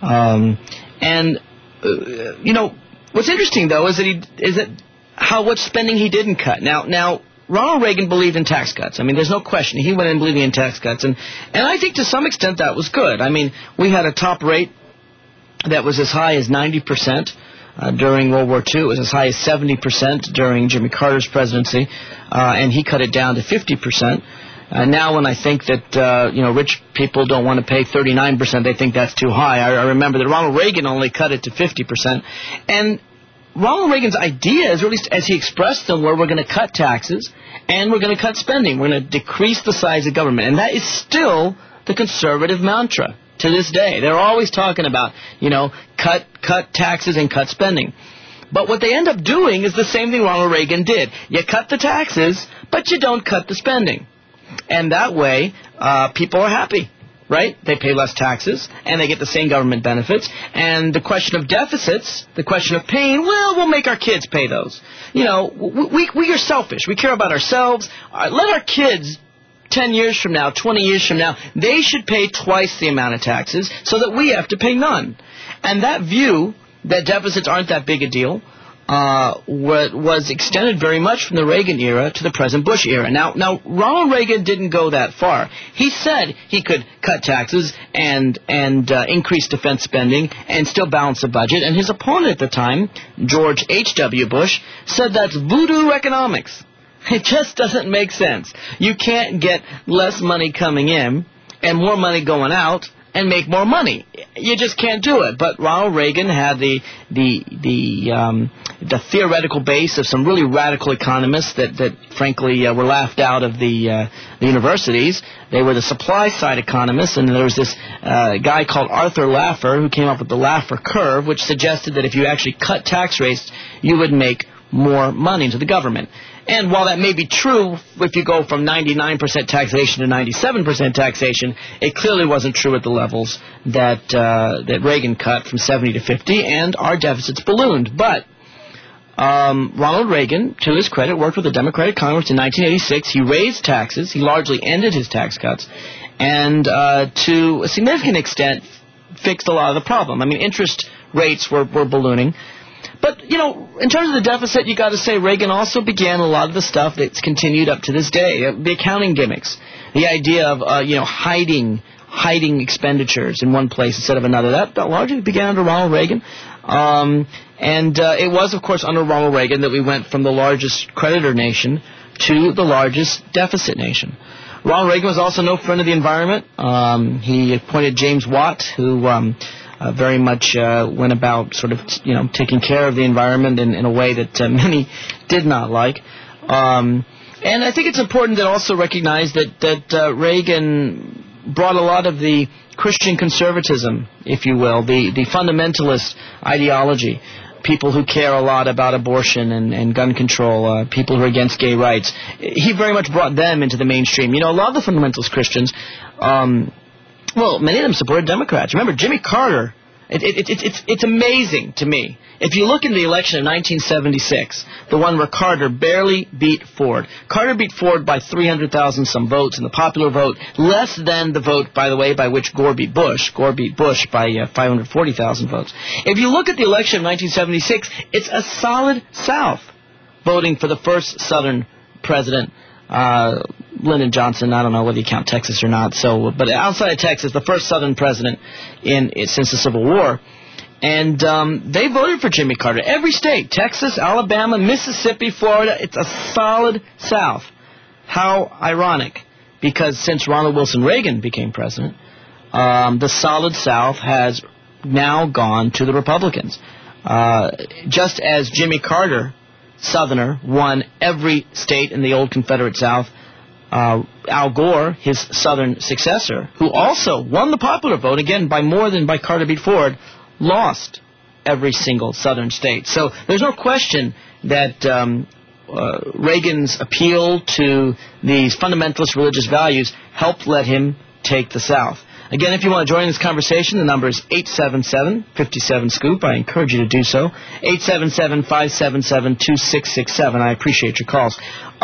What's interesting, though, is that how much spending he didn't cut. Now, Ronald Reagan believed in tax cuts. I mean, there's no question. He went in believing in tax cuts. And I think to some extent that was good. I mean, we had a top rate that was as high as 90% during World War II. It was as high as 70% during Jimmy Carter's presidency. And he cut it down to 50%. Now when I think that, rich people don't want to pay 39%, they think that's too high. I remember that Ronald Reagan only cut it to 50%. And Ronald Reagan's ideas, or at least as he expressed them, were we're going to cut taxes and we're going to cut spending. We're going to decrease the size of government. And that is still the conservative mantra to this day. They're always talking about, cut taxes and cut spending. But what they end up doing is the same thing Ronald Reagan did. You cut the taxes, but you don't cut the spending. And that way, people are happy. Right? They pay less taxes, and they get the same government benefits. And the question of deficits, the question of pain, well, we'll make our kids pay those. We are selfish. We care about ourselves. Let our kids, 10 years from now, 20 years from now, they should pay twice the amount of taxes so that we have to pay none. And that view that deficits aren't that big a deal was extended very much from the Reagan era to the present Bush era. Now, Ronald Reagan didn't go that far. He said he could cut taxes and increase defense spending and still balance the budget. And his opponent at the time, George H.W. Bush, said that's voodoo economics. It just doesn't make sense. You can't get less money coming in and more money going out and make more money. You just can't do it. But Ronald Reagan had the theoretical base of some really radical economists that frankly were laughed out of the universities. They were the supply side economists, and there was this guy called Arthur Laffer who came up with the Laffer curve, which suggested that if you actually cut tax rates, you would make more money into the government. And while that may be true, if you go from 99% taxation to 97% taxation, it clearly wasn't true at the levels that Reagan cut from 70 to 50, and our deficits ballooned. But Ronald Reagan, to his credit, worked with the Democratic Congress in 1986. He raised taxes. He largely ended his tax cuts, and to a significant extent fixed a lot of the problem. I mean, interest rates were ballooning. But, in terms of the deficit, you got to say Reagan also began a lot of the stuff that's continued up to this day. The accounting gimmicks, the idea of, hiding expenditures in one place instead of another. That largely began under Ronald Reagan. And it was, of course, under Ronald Reagan that we went from the largest creditor nation to the largest deficit nation. Ronald Reagan was also no friend of the environment. He appointed James Watt, who very much went about sort of, taking care of the environment in a way that many did not like. And I think it's important to also recognize that Reagan brought a lot of the Christian conservatism, if you will, the fundamentalist ideology, people who care a lot about abortion and gun control, people who are against gay rights. He very much brought them into the mainstream. A lot of the fundamentalist Christians, many of them supported Democrats. Remember, Jimmy Carter It's amazing to me. If you look in the election of 1976, the one where Carter barely beat Ford. Carter beat Ford by 300,000 some votes in the popular vote, less than the vote, by the way, by which Gore beat Bush. Gore beat Bush by 540,000 votes. If you look at the election of 1976, it's a solid South voting for the first Southern president, Lyndon Johnson. I don't know whether you count Texas or not. But outside of Texas, the first Southern president since the Civil War. And they voted for Jimmy Carter. Every state, Texas, Alabama, Mississippi, Florida, it's a solid South. How ironic, because since Ronald Wilson Reagan became president, the solid South has now gone to the Republicans. Just as Jimmy Carter, Southerner, won every state in the old Confederate South, Al Gore, his Southern successor, who also won the popular vote, again by more than by Carter beat Ford, lost every single Southern state. So there's no question that Reagan's appeal to these fundamentalist religious values helped let him take the South. Again, if you want to join this conversation, the number is 877-57-SCOOP. I encourage you to do so. 877-577-2667. I appreciate your calls.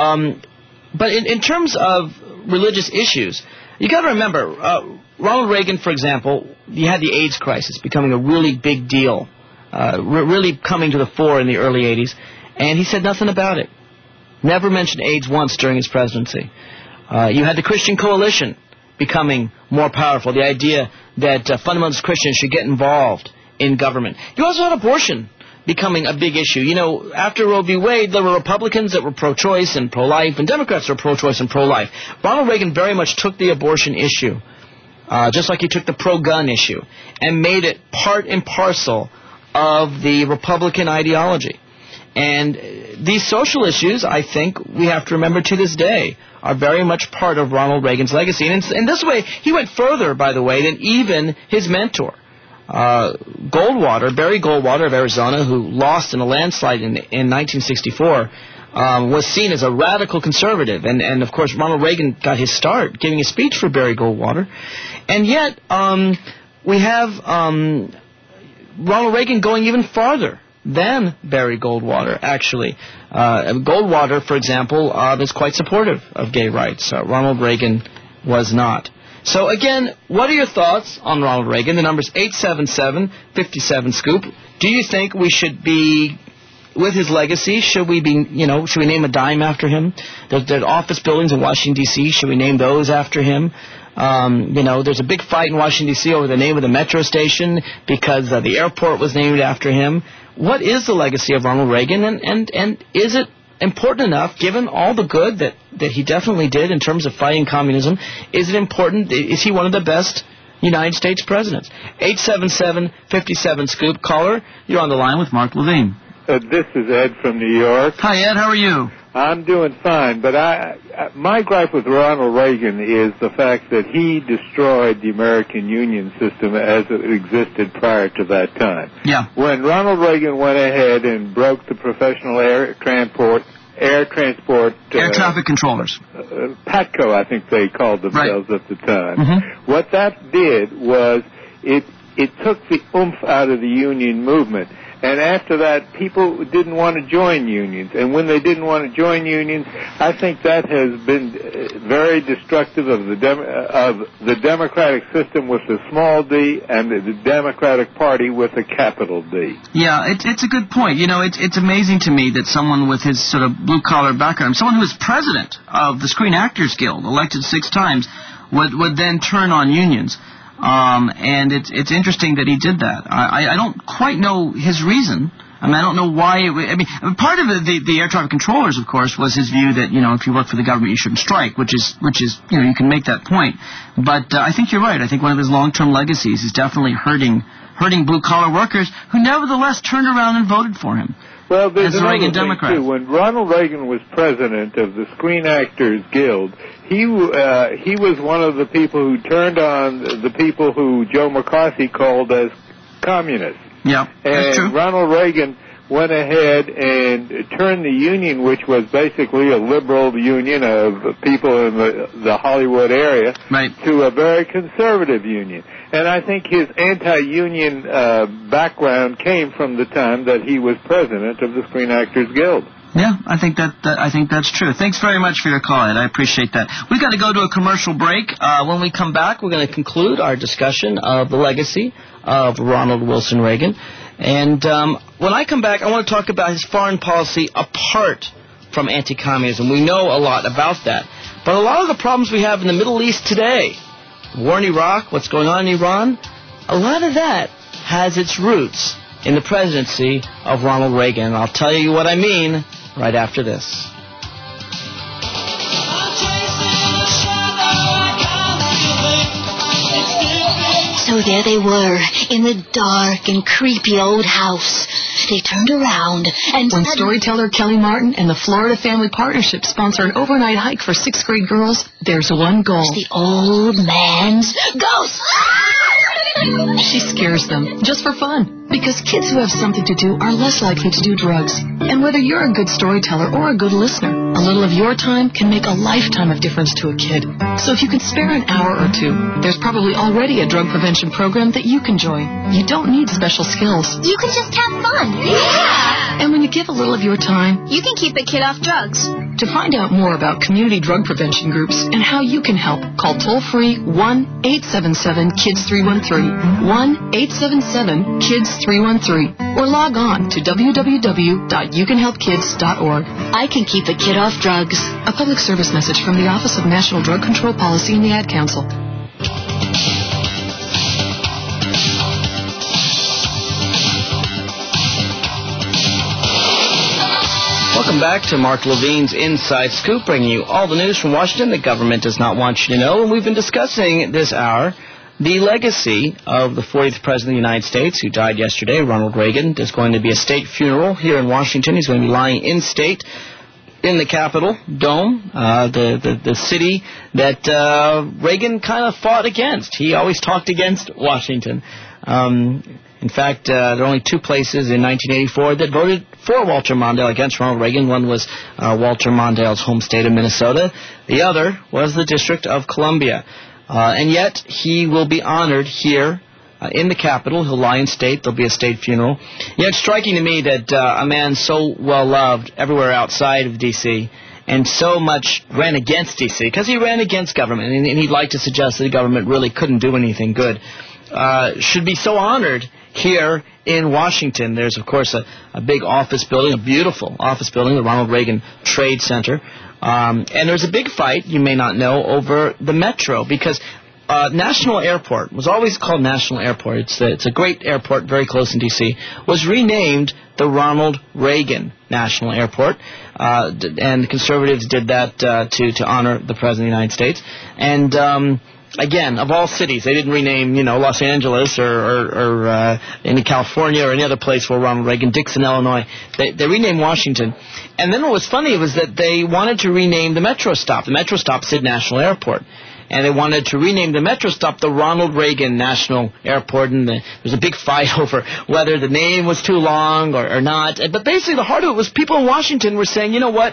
But in terms of religious issues, you got to remember, Ronald Reagan, for example, you had the AIDS crisis becoming a really big deal, really coming to the fore in the early 80s, and he said nothing about it. Never mentioned AIDS once during his presidency. You had the Christian Coalition becoming more powerful, the idea that fundamentalist Christians should get involved in government. You also had abortion becoming a big issue. You know, after Roe v. Wade, there were Republicans that were pro-choice and pro-life, and Democrats that were pro-choice and pro-life. Ronald Reagan very much took the abortion issue, just like he took the pro-gun issue, and made it part and parcel of the Republican ideology. And these social issues, I think, we have to remember to this day, are very much part of Ronald Reagan's legacy. And in this way, he went further, by the way, than even his mentor. Goldwater, Barry Goldwater of Arizona, who lost in a landslide in 1964, was seen as a radical conservative. And of course, Ronald Reagan got his start giving a speech for Barry Goldwater. And yet, we have Ronald Reagan going even farther than Barry Goldwater, actually. Goldwater, for example, is quite supportive of gay rights. Ronald Reagan was not. So, again, what are your thoughts on Ronald Reagan? The number's 877-57-SCOOP. Do you think we should be, with his legacy, should we name a dime after him? The office buildings in Washington, D.C., should we name those after him? There's a big fight in Washington, D.C. over the name of the metro station because the airport was named after him. What is the legacy of Ronald Reagan, and is it important enough, given all the good that he definitely did in terms of fighting communism? Is it important? Is he one of the best United States presidents? 877-57-SCOOP. Caller, you're on the line with Mark Levine. This is Ed from New York. Hi, Ed. How are you? I'm doing fine, but my gripe with Ronald Reagan is the fact that he destroyed the American union system as it existed prior to that time. Yeah. When Ronald Reagan went ahead and broke the professional air traffic controllers. PATCO, I think they called themselves at the time. Mm-hmm. What that did was it took the oomph out of the union movement. And after that, people didn't want to join unions. And when they didn't want to join unions, I think that has been very destructive of the democratic system with a small d and the Democratic Party with a capital D. Yeah, it's a good point. You know, it's amazing to me that someone with his sort of blue-collar background, someone who was president of the Screen Actors Guild, elected 6 times, would then turn on unions. And it's interesting that he did that. I don't quite know his reason. I mean, I don't know why. Part of the air traffic controllers, of course, was his view that, if you work for the government, you shouldn't strike, which is you can make that point. But I think you're right. I think one of his long-term legacies is definitely hurting blue-collar workers who nevertheless turned around and voted for him. Well, there's as a Reagan another Democrat. thing, too. When Ronald Reagan was president of the Screen Actors Guild, he was one of the people who turned on the people who Joe McCarthy called as communists. Yeah, that's true. And Ronald Reagan went ahead and turned the union, which was basically a liberal union of people in the Hollywood area, right, to a very conservative union. And I think his anti-union background came from the time that he was president of the Screen Actors Guild. Yeah, I think that's true. Thanks very much for your call, Ed. I appreciate that. We've got to go to a commercial break. When we come back, we're going to conclude our discussion of the legacy of Ronald Wilson Reagan. And when I come back, I want to talk about his foreign policy apart from anti-communism. We know a lot about that. But a lot of the problems we have in the Middle East today, war in Iraq, what's going on in Iran, a lot of that has its roots in the presidency of Ronald Reagan. And I'll tell you what I mean right after this. So there they were, in the dark and creepy old house. They turned around and... When storyteller Kelly Martin and the Florida Family Partnership sponsor an overnight hike for 6th grade girls, there's one goal. The old man's ghost! She scares them, just for fun, because kids who have something to do are less likely to do drugs. And whether you're a good storyteller or a good listener, a little of your time can make a lifetime of difference to a kid. So if you can spare an hour or two, there's probably already a drug prevention program that you can join. You don't need special skills. You can just have fun. Yeah! And when you give a little of your time, you can keep a kid off drugs. To find out more about community drug prevention groups and how you can help, call toll-free 1-877-KIDS-313, 1-877-KIDS-313, or log on to www.youcanhelpkids.org. I can keep a kid off drugs. A public service message from the Office of National Drug Control Policy and the Ad Council. Welcome back to Mark Levine's Inside Scoop, bringing you all the news from Washington the government does not want you to know. And we've been discussing this hour the legacy of the 40th President of the United States, who died yesterday, Ronald Reagan. There's going to be a state funeral here in Washington. He's going to be lying in state in the Capitol Dome, the city that Reagan kind of fought against. He always talked against Washington. In fact, there are only two places in 1984 that voted for Walter Mondale against Ronald Reagan. One was Walter Mondale's home state of Minnesota. The other was the District of Columbia. And yet, he will be honored here in the Capitol. He'll lie in state. There'll be a state funeral. Yet it's striking to me that a man so well-loved everywhere outside of D.C. and so much ran against D.C., because he ran against government, and he'd like to suggest that the government really couldn't do anything good, should be so honored here in Washington. There's, of course, a big office building, a beautiful office building, the Ronald Reagan Trade Center. And there's a big fight, you may not know, over the Metro, because National Airport was always called National Airport. It's a great airport very close in D.C., was renamed the Ronald Reagan National Airport. And the conservatives did that to honor the President of the United States. And again, of all cities, they didn't rename, Los Angeles or any California or any other place for Ronald Reagan, Dixon, Illinois. They renamed Washington. And then what was funny was that they wanted to rename the Metro stop. The Metro stop said National Airport. And they wanted to rename the Metro stop the Ronald Reagan National Airport. And there was a big fight over whether the name was too long or not. But basically, the heart of it was people in Washington were saying, you know what?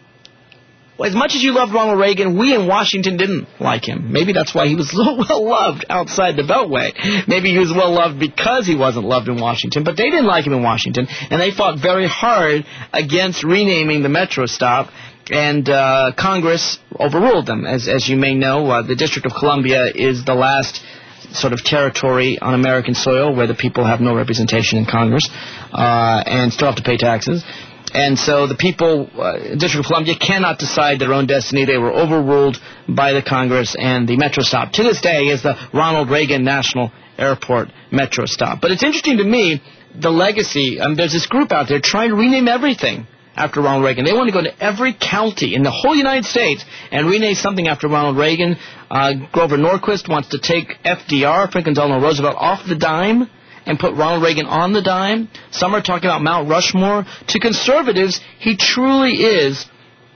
As much as you loved Ronald Reagan, we in Washington didn't like him. Maybe that's why he was so well-loved outside the Beltway. Maybe he was well-loved because he wasn't loved in Washington, but they didn't like him in Washington, and they fought very hard against renaming the Metro stop, and Congress overruled them. As you may know, the District of Columbia is the last sort of territory on American soil where the people have no representation in Congress and still have to pay taxes. And so the people, District of Columbia, cannot decide their own destiny. They were overruled by the Congress, and the Metro stop to this day is the Ronald Reagan National Airport Metro stop. But it's interesting to me, the legacy. There's this group out there trying to rename everything after Ronald Reagan. They want to go to every county in the whole United States and rename something after Ronald Reagan. Grover Norquist wants to take FDR, Franklin Delano Roosevelt, off the dime and put Ronald Reagan on the dime. Some are talking about Mount Rushmore. To conservatives, he truly is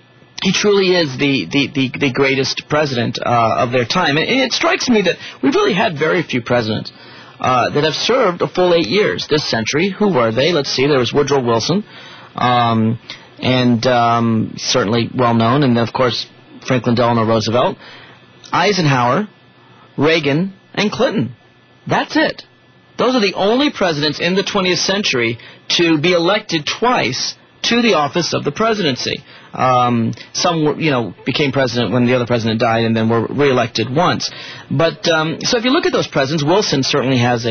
the greatest president of their time. And it strikes me that we've really had very few presidents that have served a full 8 years this century. Who were they? Let's see. There was Woodrow Wilson, and certainly well known, and then, of course, Franklin Delano Roosevelt, Eisenhower, Reagan, and Clinton. That's it. Those are the only presidents in the 20th century to be elected twice to the office of the presidency. Some were, became president when the other president died and then were reelected once. But so if you look at those presidents, Wilson certainly has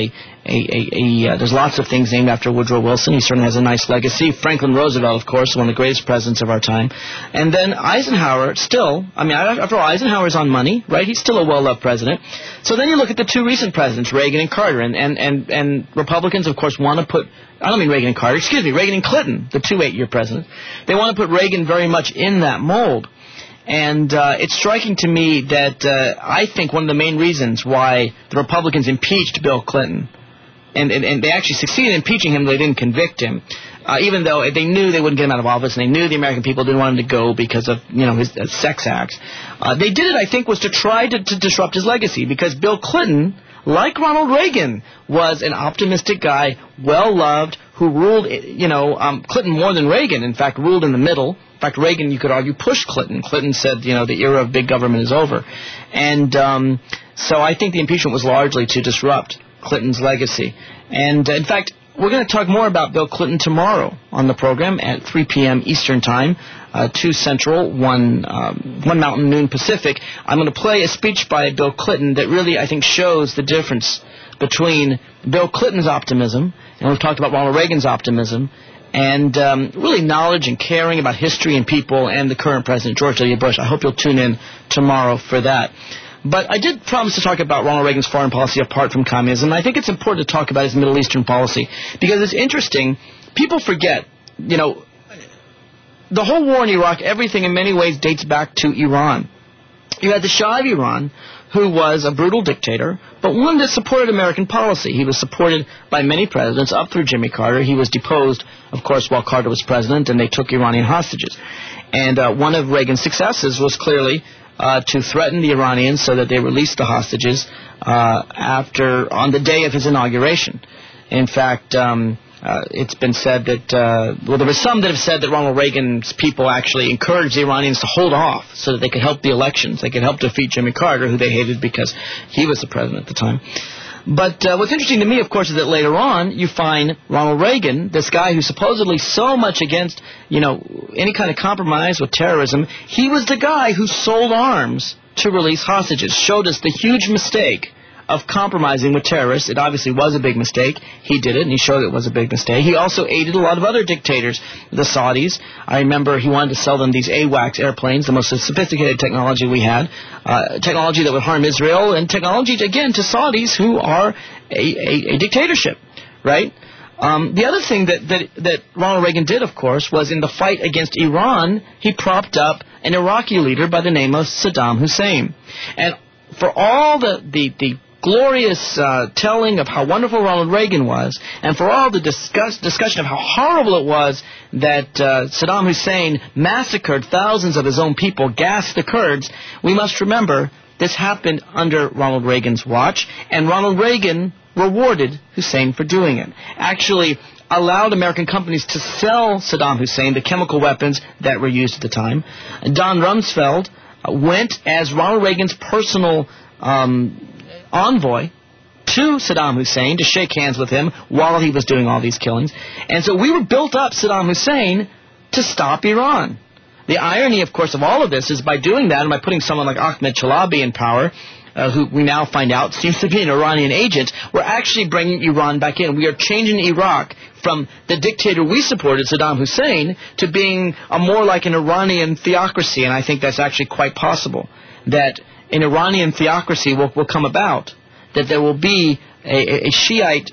there's lots of things named after Woodrow Wilson. He certainly has a nice legacy. Franklin Roosevelt, of course, one of the greatest presidents of our time. And then Eisenhower, still, after all, Eisenhower's on money, right? He's still a well-loved president. So then you look at the two recent presidents, Reagan and Carter, and Republicans, of course, want to put, I don't mean Reagan and Carter, excuse me, Reagan and Clinton, the two 8-year presidents. They want to put Reagan very much in that mold. And it's striking to me that I think one of the main reasons why the Republicans impeached Bill Clinton, and they actually succeeded in impeaching him, they didn't convict him, even though they knew they wouldn't get him out of office, and they knew the American people didn't want him to go because of his sex acts. They did it, I think, was to try to disrupt his legacy, because Bill Clinton, like Ronald Reagan, was an optimistic guy, well-loved, who ruled, Clinton more than Reagan, in fact, ruled in the middle. In fact, Reagan, you could argue, pushed Clinton. Clinton said, the era of big government is over. And so I think the impeachment was largely to disrupt Clinton's legacy. And, in fact, we're going to talk more about Bill Clinton tomorrow on the program at 3 p.m. Eastern Time, 2 Central, 1 Mountain, noon Pacific. I'm going to play a speech by Bill Clinton that really, I think, shows the difference between Bill Clinton's optimism, and we've talked about Ronald Reagan's optimism, and really knowledge and caring about history and people, and the current President, George W. Bush. I hope you'll tune in tomorrow for that. But I did promise to talk about Ronald Reagan's foreign policy apart from communism. I think it's important to talk about his Middle Eastern policy, because it's interesting. People forget, the whole war in Iraq, everything in many ways dates back to Iran. You had the Shah of Iran, who was a brutal dictator, but one that supported American policy. He was supported by many presidents up through Jimmy Carter. He was deposed, of course, while Carter was president, and they took Iranian hostages. And one of Reagan's successes was clearly to threaten the Iranians so that they released the hostages on the day of his inauguration. In fact, it's been said that, there were some that have said that Ronald Reagan's people actually encouraged the Iranians to hold off so that they could help the elections. They could help defeat Jimmy Carter, who they hated because he was the president at the time. But what's interesting to me, of course, is that later on you find Ronald Reagan, this guy who's supposedly so much against, any kind of compromise with terrorism. He was the guy who sold arms to release hostages, showed us the huge mistake of compromising with terrorists. It obviously was a big mistake. He did it, and he showed it was a big mistake. He also aided a lot of other dictators, the Saudis. I remember he wanted to sell them these AWACS airplanes, the most sophisticated technology we had, technology that would harm Israel, and technology, again, to Saudis who are a dictatorship, right? The other thing that Ronald Reagan did, of course, was in the fight against Iran, he propped up an Iraqi leader by the name of Saddam Hussein. And for all the glorious telling of how wonderful Ronald Reagan was, and for all the discussion of how horrible it was that Saddam Hussein massacred thousands of his own people, gassed the Kurds, we must remember this happened under Ronald Reagan's watch, and Ronald Reagan rewarded Hussein for doing it. Actually allowed American companies to sell Saddam Hussein the chemical weapons that were used at the time. Don Rumsfeld went as Ronald Reagan's personal envoy to Saddam Hussein to shake hands with him while he was doing all these killings. And so we were built up Saddam Hussein to stop Iran. The irony, of course, of all of this is by doing that and by putting someone like Ahmed Chalabi in power, who we now find out seems to be an Iranian agent, we're actually bringing Iran back in. We are changing Iraq from the dictator we supported, Saddam Hussein, to being more like an Iranian theocracy. And I think that's actually quite possible, that an Iranian theocracy will come about, that there will be a Shiite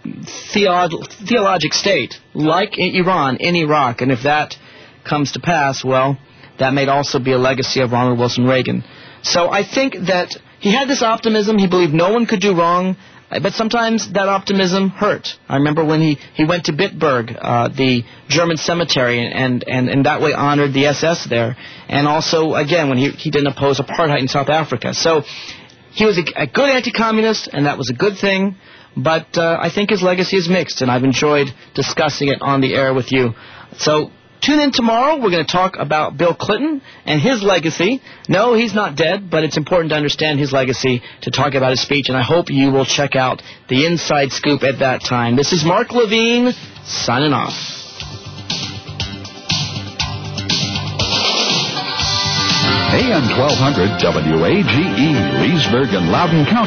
theologic state like Iran in Iraq. And if that comes to pass, well, that may also be a legacy of Ronald Wilson Reagan. So I think that he had this optimism. He believed no one could do wrong, but sometimes that optimism hurt. I remember when he went to Bitburg, the German cemetery, and that way honored the SS there. And also, again, when he didn't oppose apartheid in South Africa. So he was a good anti-communist, and that was a good thing. but I think his legacy is mixed, and I've enjoyed discussing it on the air with you. So tune in tomorrow. We're going to talk about Bill Clinton and his legacy. No, he's not dead, but it's important to understand his legacy to talk about his speech, and I hope you will check out the Inside Scoop at that time. This is Mark Levine signing off. AM 1200 WAGE, Leesburg and Loudoun County.